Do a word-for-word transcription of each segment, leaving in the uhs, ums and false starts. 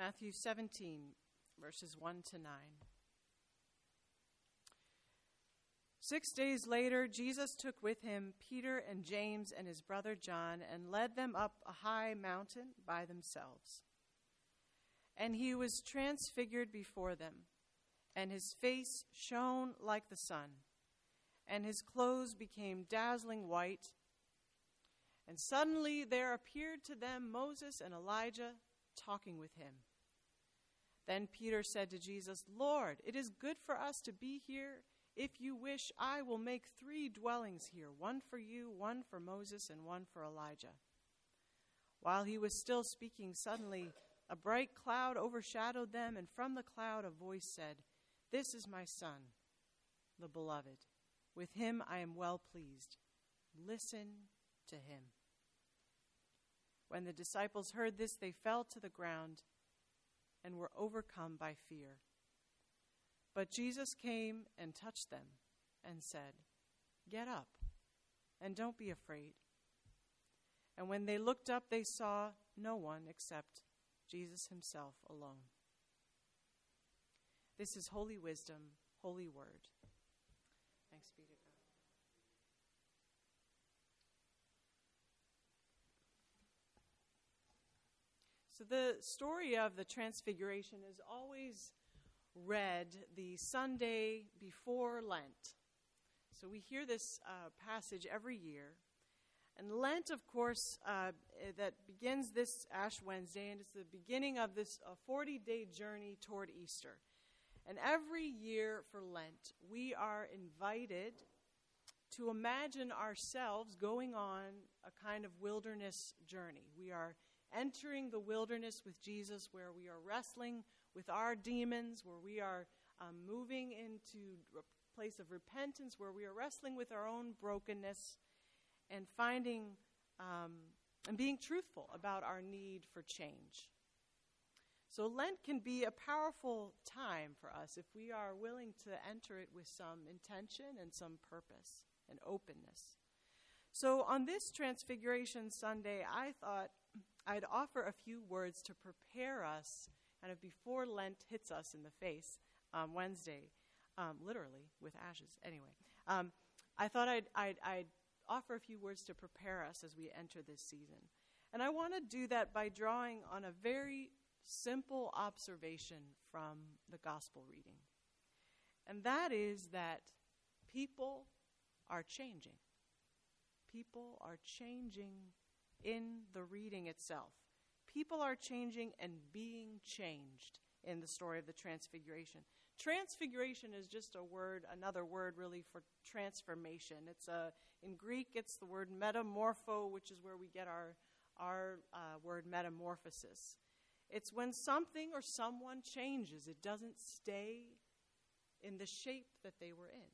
Matthew seventeen, verses one to nine. Six days later, Jesus took with him Peter and James and his brother John and led them up a high mountain by themselves. And he was transfigured before them, and his face shone like the sun, and his clothes became dazzling white. And suddenly there appeared to them Moses and Elijah talking with him. Then Peter said to Jesus, "Lord, it is good for us to be here. If you wish, I will make three dwellings here, one for you, one for Moses, and one for Elijah." While he was still speaking, suddenly a bright cloud overshadowed them, and from the cloud a voice said, "This is my son, the beloved. With him I am well pleased. Listen to him." When the disciples heard this, they fell to the ground and were overcome by fear. But Jesus came and touched them and said, "Get up and don't be afraid." And when they looked up, they saw no one except Jesus himself alone. This is holy wisdom, holy word. Thanks be to God. So the story of the Transfiguration is always read the Sunday before Lent. So we hear this uh, passage every year. And Lent, of course, uh, that begins this Ash Wednesday, and it's the beginning of this uh, forty-day journey toward Easter. And every year for Lent, we are invited to imagine ourselves going on a kind of wilderness journey. We are entering the wilderness with Jesus, where we are wrestling with our demons, where we are um, moving into a place of repentance, where we are wrestling with our own brokenness and finding um, and being truthful about our need for change. So Lent can be a powerful time for us if we are willing to enter it with some intention and some purpose and openness. So on this Transfiguration Sunday, I thought I'd offer a few words to prepare us kind of before Lent hits us in the face um, Wednesday, um, literally with ashes. Anyway, um, I thought I'd, I'd, I'd offer a few words to prepare us as we enter this season. And I want to do that by drawing on a very simple observation from the gospel reading. And that is that people are changing. People are changing in the reading itself. People are changing and being changed in the story of the Transfiguration. Transfiguration is just a word, another word really for transformation. It's a in Greek, it's the word metamorpho, which is where we get our our uh, word metamorphosis. It's when something or someone changes. It doesn't stay in the shape that they were in.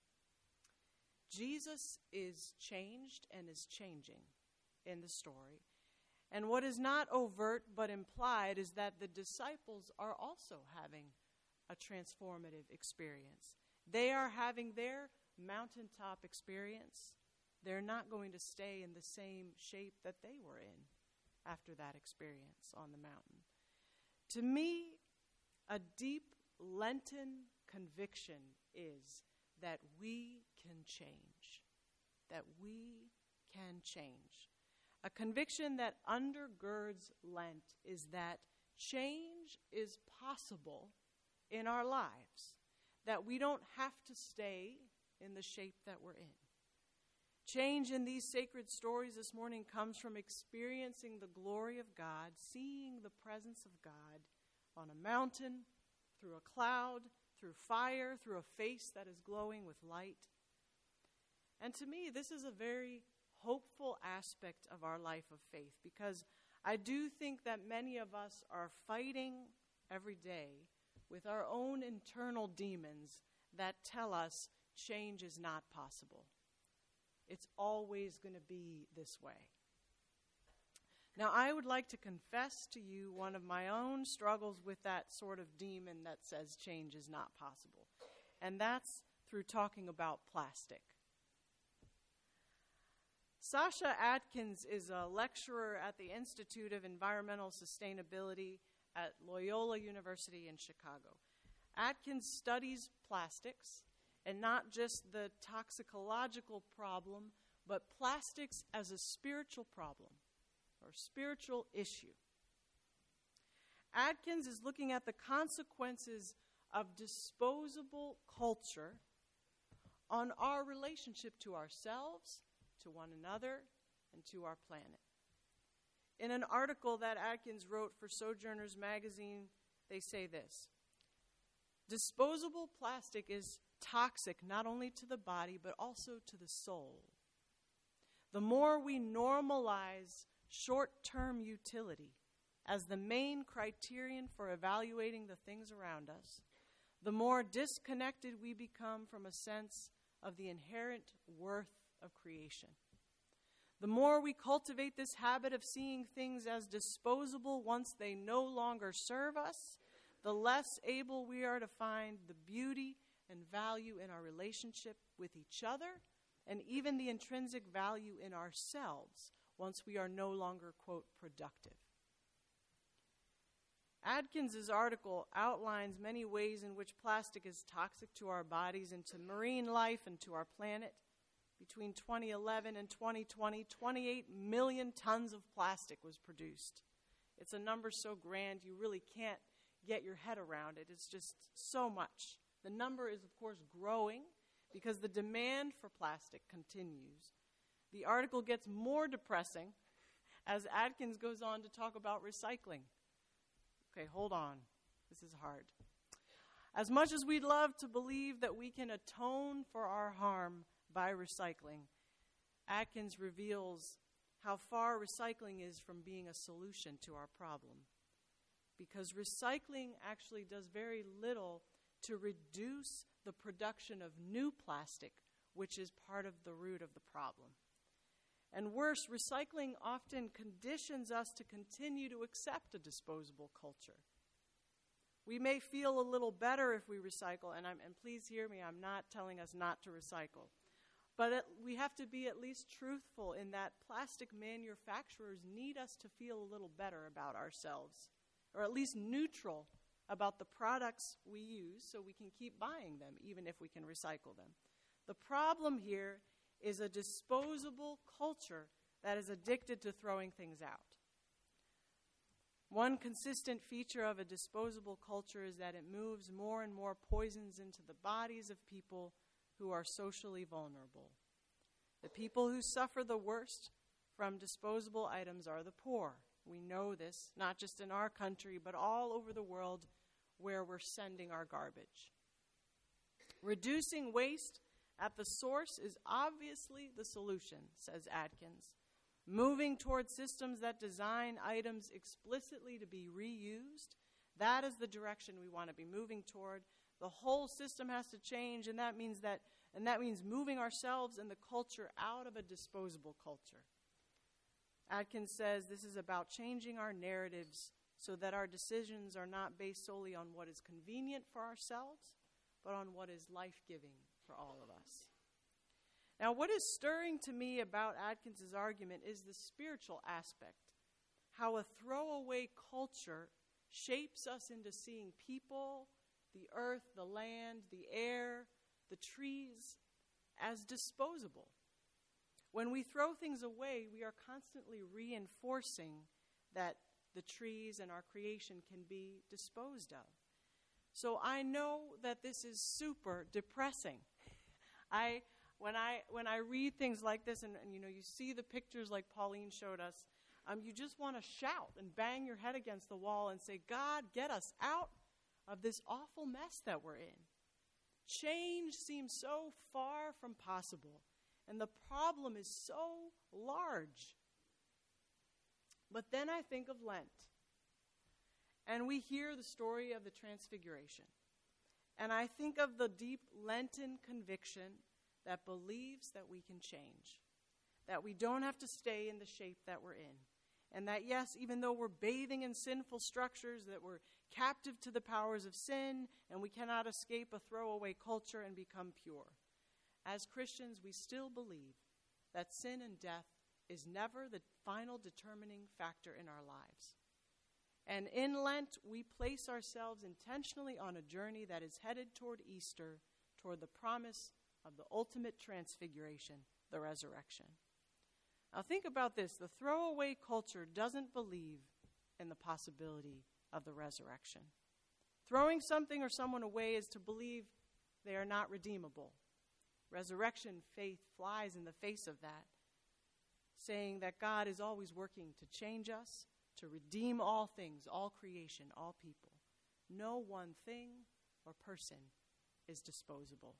Jesus is changed and is changing in the story. And what is not overt but implied is that the disciples are also having a transformative experience. They are having their mountaintop experience. They're not going to stay in the same shape that they were in after that experience on the mountain. To me, a deep Lenten conviction is that we can change. That we can change. A conviction that undergirds Lent is that change is possible in our lives. That we don't have to stay in the shape that we're in. Change in these sacred stories this morning comes from experiencing the glory of God, seeing the presence of God on a mountain, through a cloud, through fire, through a face that is glowing with light. And to me, this is a very hopeful aspect of our life of faith, because I do think that many of us are fighting every day with our own internal demons that tell us change is not possible. It's always going to be this way. Now, I would like to confess to you one of my own struggles with that sort of demon that says change is not possible. And that's through talking about plastic. Sasha Atkins is a lecturer at the Institute of Environmental Sustainability at Loyola University in Chicago. Atkins studies plastics, and not just the toxicological problem, but plastics as a spiritual problem or spiritual issue. Atkins is looking at the consequences of disposable culture on our relationship to ourselves, to one another, and to our planet. In an article that Atkins wrote for Sojourners magazine, they say this: disposable plastic is toxic not only to the body, but also to the soul. The more we normalize short-term utility as the main criterion for evaluating the things around us, the more disconnected we become from a sense of the inherent worth of creation. The more we cultivate this habit of seeing things as disposable once they no longer serve us, the less able we are to find the beauty and value in our relationship with each other, and even the intrinsic value in ourselves once we are no longer, quote, productive. Atkins' article outlines many ways in which plastic is toxic to our bodies and to marine life and to our planet. Between twenty eleven and twenty twenty, twenty-eight million tons of plastic was produced. It's a number so grand you really can't get your head around it. It's just so much. The number is, of course, growing because the demand for plastic continues. The article gets more depressing as Atkins goes on to talk about recycling. Okay, hold on. This is hard. As much as we'd love to believe that we can atone for our harm by recycling, Atkins reveals how far recycling is from being a solution to our problem. Because recycling actually does very little to reduce the production of new plastic, which is part of the root of the problem. And worse, recycling often conditions us to continue to accept a disposable culture. We may feel a little better if we recycle, and, I'm, and please hear me, I'm not telling us not to recycle. But it, we have to be at least truthful in that plastic manufacturers need us to feel a little better about ourselves, or at least neutral about the products we use so we can keep buying them, even if we can recycle them. The problem here is a disposable culture that is addicted to throwing things out. One consistent feature of a disposable culture is that it moves more and more poisons into the bodies of people who are socially vulnerable. The people who suffer the worst from disposable items are the poor. We know this, not just in our country, but all over the world where we're sending our garbage. Reducing waste at the source is obviously the solution, says Atkins. Moving toward systems that design items explicitly to be reused, that is the direction we want to be moving toward. The whole system has to change, and that means that, and that means moving ourselves and the culture out of a disposable culture. Atkins says this is about changing our narratives so that our decisions are not based solely on what is convenient for ourselves, but on what is life-giving for all of us. Now, what is stirring to me about Atkins' argument is the spiritual aspect, how a throwaway culture shapes us into seeing people, the earth, the land, the air, the trees, as disposable. When we throw things away, we are constantly reinforcing that the trees and our creation can be disposed of. So I know that this is super depressing. I when I when I read things like this, and, and you know, you see the pictures like Pauline showed us, um, you just want to shout and bang your head against the wall and say, God, get us out of this awful mess that we're in. Change seems so far from possible, and the problem is so large. But then I think of Lent, and we hear the story of the Transfiguration. And I think of the deep Lenten conviction that believes that we can change, that we don't have to stay in the shape that we're in, and that, yes, even though we're bathing in sinful structures, that we're captive to the powers of sin, and we cannot escape a throwaway culture and become pure. As Christians, we still believe that sin and death is never the final determining factor in our lives. And in Lent, we place ourselves intentionally on a journey that is headed toward Easter, toward the promise of the ultimate transfiguration, the resurrection. Now think about this. The throwaway culture doesn't believe in the possibility of the resurrection. Throwing something or someone away is to believe they are not redeemable. Resurrection faith flies in the face of that, saying that God is always working to change us, to redeem all things, all creation, all people. No one thing or person is disposable.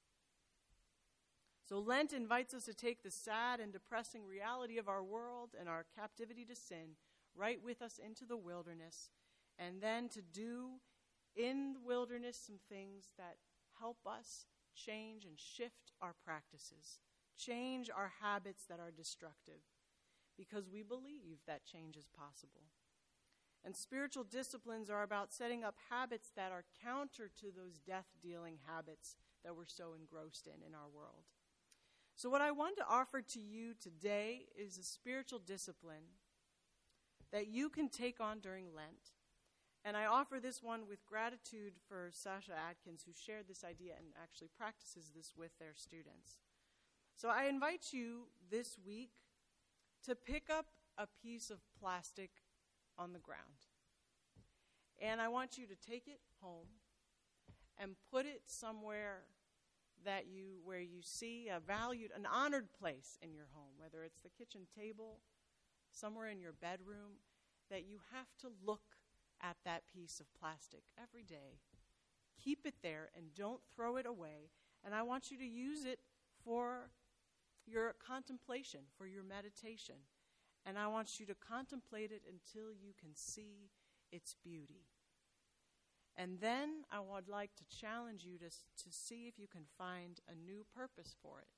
So Lent invites us to take the sad and depressing reality of our world and our captivity to sin right with us into the wilderness, and then to do in the wilderness some things that help us change and shift our practices, change our habits that are destructive, because we believe that change is possible. And spiritual disciplines are about setting up habits that are counter to those death-dealing habits that we're so engrossed in in our world. So what I want to offer to you today is a spiritual discipline that you can take on during Lent. And I offer this one with gratitude for Sasha Atkins, who shared this idea and actually practices this with their students. So I invite you this week to pick up a piece of plastic on the ground. And I want you to take it home and put it somewhere that you, where you see a valued, an honored place in your home, whether it's the kitchen table, somewhere in your bedroom, that you have to look at that piece of plastic every day. Keep it there and don't throw it away. And I want you to use it for your contemplation, for your meditation. And I want you to contemplate it until you can see its beauty. And then I would like to challenge you to, to see if you can find a new purpose for it.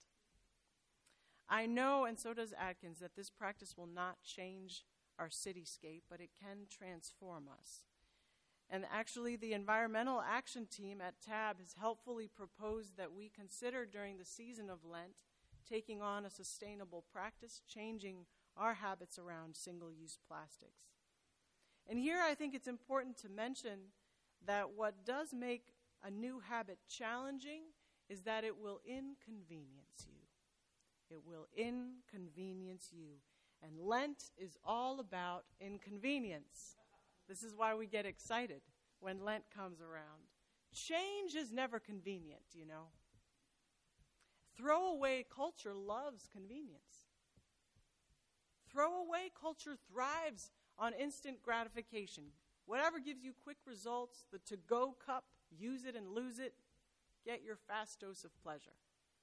I know, and so does Atkins, that this practice will not change our cityscape, but it can transform us. And actually, the Environmental Action Team at T A B has helpfully proposed that we consider during the season of Lent taking on a sustainable practice, changing our habits around single-use plastics. And here I think it's important to mention that what does make a new habit challenging is that it will inconvenience you. It will inconvenience you. And Lent is all about inconvenience. This is why we get excited when Lent comes around. Change is never convenient, you know. Throwaway culture loves convenience. Throwaway culture thrives on instant gratification. Whatever gives you quick results, the to-go cup, use it and lose it, get your fast dose of pleasure.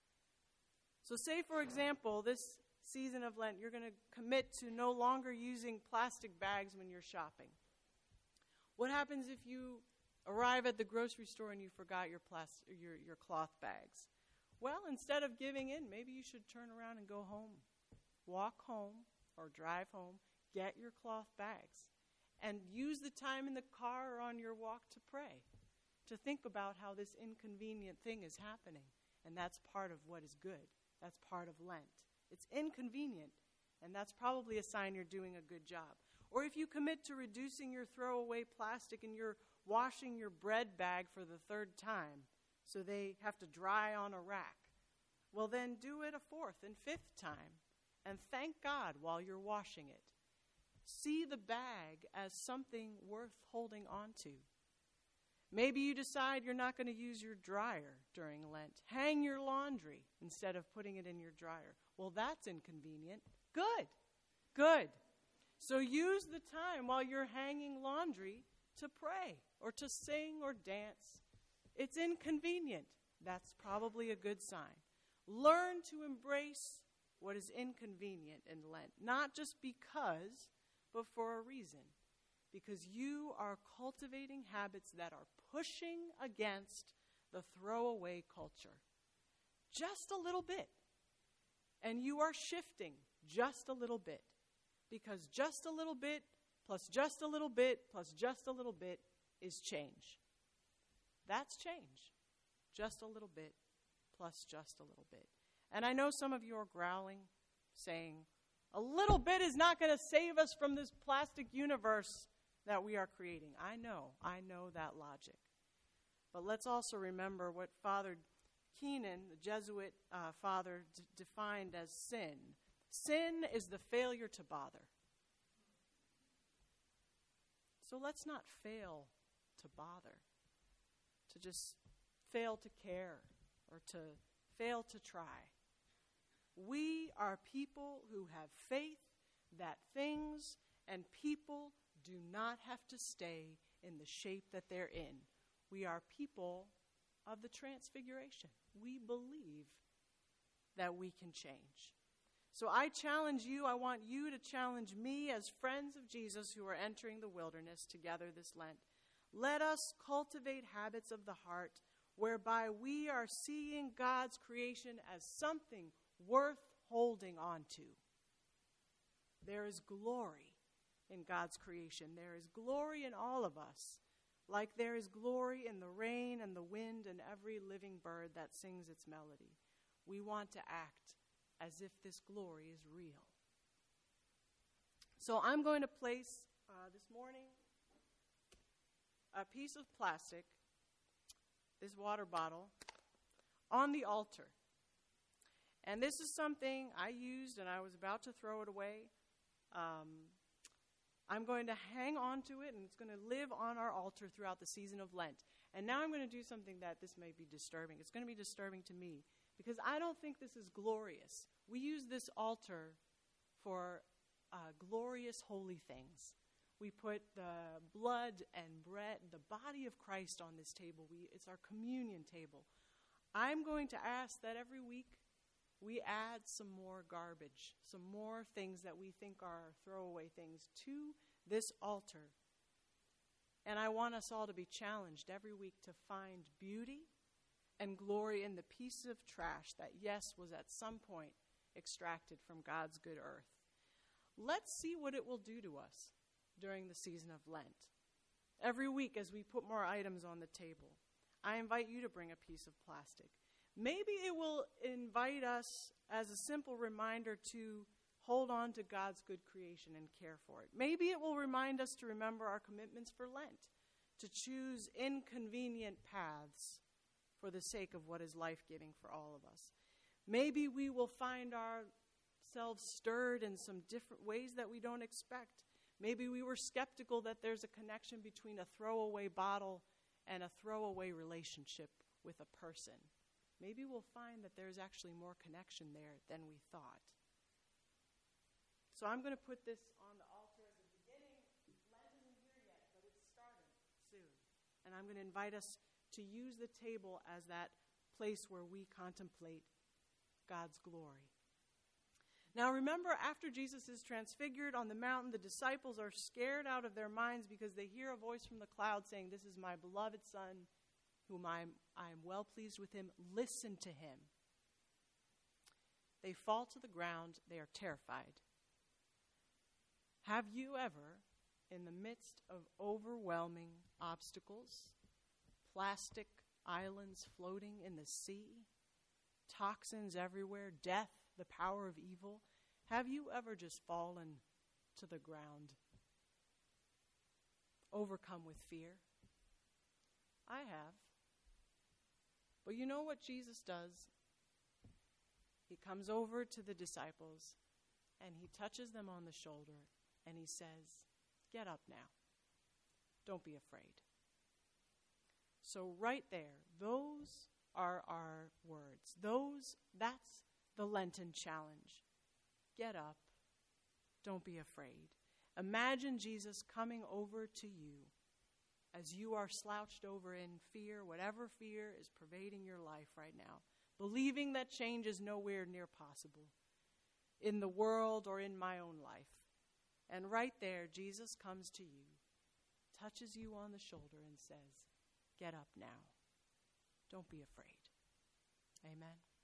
So say, for example, this season of Lent, you're going to commit to no longer using plastic bags when you're shopping. What happens if you arrive at the grocery store and you forgot your, plastic, your, your cloth bags? Well, instead of giving in, maybe you should turn around and go home. Walk home or drive home, get your cloth bags, and use the time in the car or on your walk to pray, to think about how this inconvenient thing is happening. And that's part of what is good. That's part of Lent. It's inconvenient, and that's probably a sign you're doing a good job. Or if you commit to reducing your throwaway plastic and you're washing your bread bag for the third time, so they have to dry on a rack, well then do it a fourth and fifth time, and thank God while you're washing it. See the bag as something worth holding on to. Maybe you decide you're not going to use your dryer during Lent. Hang your laundry instead of putting it in your dryer. Well, that's inconvenient. Good. Good. So use the time while you're hanging laundry to pray or to sing or dance. It's inconvenient. That's probably a good sign. Learn to embrace what is inconvenient in Lent, not just because, but for a reason. Because you are cultivating habits that are pushing against the throwaway culture. Just a little bit. And you are shifting just a little bit. Because just a little bit plus just a little bit plus just a little bit is change. That's change. Just a little bit plus just a little bit. And I know some of you are growling, saying, a little bit is not going to save us from this plastic universe. that we are creating. I know, I know that logic. But let's also remember what Father Keenan, the Jesuit uh, father, d- defined as sin. Sin is the failure to bother. So let's not fail to bother, to just fail to care or to fail to try. We are people who have faith that things and people do not have to stay in the shape that they're in. We are people of the transfiguration. We believe that we can change. So I challenge you, I want you to challenge me as friends of Jesus who are entering the wilderness together this Lent. Let us cultivate habits of the heart whereby we are seeing God's creation as something worth holding on to. There is glory in God's creation. There is glory in all of us, like there is glory in the rain and the wind and every living bird that sings its melody. We want to act as if this glory is real. So I'm going to place uh, this morning a piece of plastic, this water bottle, on the altar. And this is something I used and I was about to throw it away. Um, I'm going to hang on to it, and it's going to live on our altar throughout the season of Lent. And now I'm going to do something that this may be disturbing. It's going to be disturbing to me because I don't think this is glorious. We use this altar for uh, glorious holy things. We put the blood and bread, the body of Christ on this table. We, it's our communion table. I'm going to ask that every week we add some more garbage, some more things that we think are throwaway things to this altar. And I want us all to be challenged every week to find beauty and glory in the piece of trash that, yes, was at some point extracted from God's good earth. Let's see what it will do to us during the season of Lent. Every week as we put more items on the table, I invite you to bring a piece of plastic. Maybe it will invite us as a simple reminder to hold on to God's good creation and care for it. Maybe it will remind us to remember our commitments for Lent, to choose inconvenient paths for the sake of what is life-giving for all of us. Maybe we will find ourselves stirred in some different ways that we don't expect. Maybe we were skeptical that there's a connection between a throwaway bottle and a throwaway relationship with a person. Maybe we'll find that there's actually more connection there than we thought. So I'm going to put this on the altar as a beginning. Lent isn't here yet, but it's starting soon. And I'm going to invite us to use the table as that place where we contemplate God's glory. Now remember, after Jesus is transfigured on the mountain, the disciples are scared out of their minds because they hear a voice from the cloud saying, "This is my beloved Son, whom I am, I am well pleased with him. Listen to him." They fall to the ground. They are terrified. Have you ever, in the midst of overwhelming obstacles, plastic islands floating in the sea, toxins everywhere, death, the power of evil, have you ever just fallen to the ground, overcome with fear? I have. But you know what Jesus does? He comes over to the disciples and he touches them on the shoulder and he says, "Get up now. Don't be afraid." So right there, those are our words. Those, that's the Lenten challenge. Get up. Don't be afraid. Imagine Jesus coming over to you as you are slouched over in fear, whatever fear is pervading your life right now, believing that change is nowhere near possible in the world or in my own life. And right there, Jesus comes to you, touches you on the shoulder and says, "Get up now. Don't be afraid." Amen.